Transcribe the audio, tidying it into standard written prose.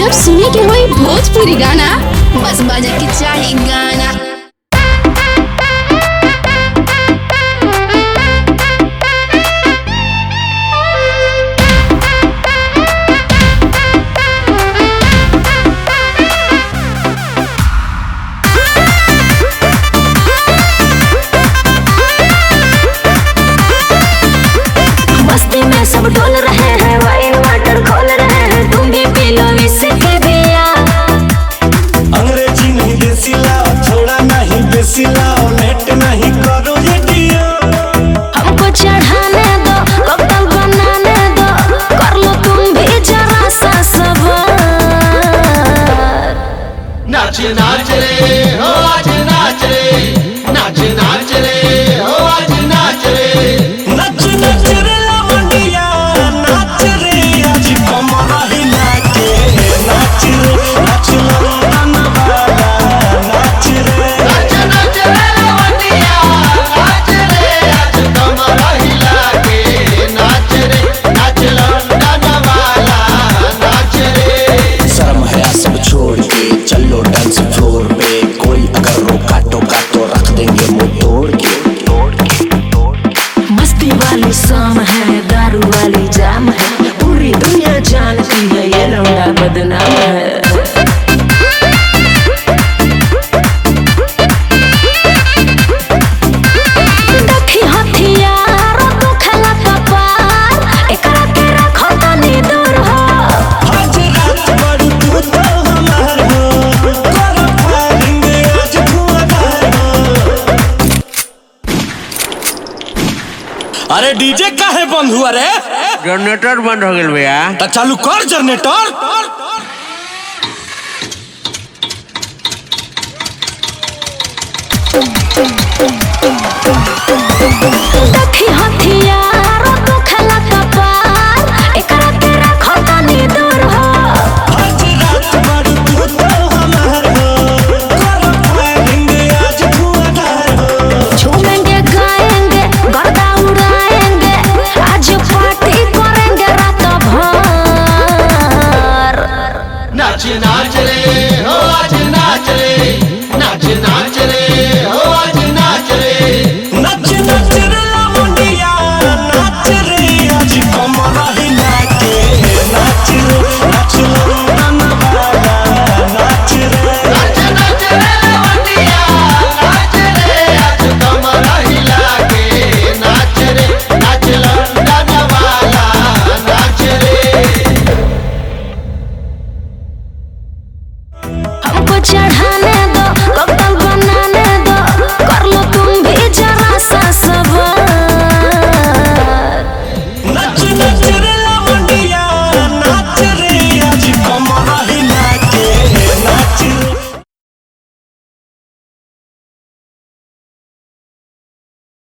जब सुने के होई भोजपुरी गाना, बस बजे के चाही गाना। मस्ती में सब डोल रहे हैं, वाइन वाटर खोल रहे हैं, तुम भी पी लो इसके बिया। अंग्रेजी नहीं देसी लाओ, थोड़ा नहीं बेसी लाओ, नेट नहीं करो ये डियो। हमको चढ़ाने दो, कॉकटेल बनाने दो, कर लो तुम भी जरा सा सबर। नाच नाच रे हो आज नाच रे, नाच नाच रे हो आज नाच रे, नच नच रे लवंडिया, नाच रे आज कमर हिला के, नाच रे नाच लंदन वाला, नाच रे नाच नाच रे लवंडिया, नाच रे आज कमर हिला के, नाच रे नाच लंदन वाला, नाच रे। शर्म है सब छोड़ के चलो डांस फ्लोर पे, कोई अगर रोका टोका तो रख देंगे मुंह तोड़ के। मस्ती वाली शाम है, दारू वाली जाम है, पूरी दुनिया जानती है ये लौंडा बदनाम है। देखी हथियार तो खेला कपार, एकरा के रखो तनी दूर हो। आज रात बड़ी तू तो हमार हो, करो फायरिंग आज धुआंधार हो। अरे डीजे काहे बंद हुआ रे? जनरेटर बंद हो गया भैया। तो चालू कर जनरेटर। देखी हथियार तो खेला कपार, एकरा के रखो तनी दूर हो। आज रात बड़ी तू तो हमार हो, करो फायरिंग आज धुआंधार हो। झूमेंगे गाएंगे गर्दा उड़ाएंगे, आज पार्टी करेंगे रात भर। नाच नाच रे हो आज नाच रे, नाच नाच रे हो आज नाच रे, नच नच रे लवंडिया, नाच रे आज कमर हिला के, नाच रे नाच लंदन वाला, नाच रे नाच नाच रे लवंडिया, नाच रे आज कमर हिला के, नाच रे नाच लंदन वाला, नाच रे। हमको चढ़ा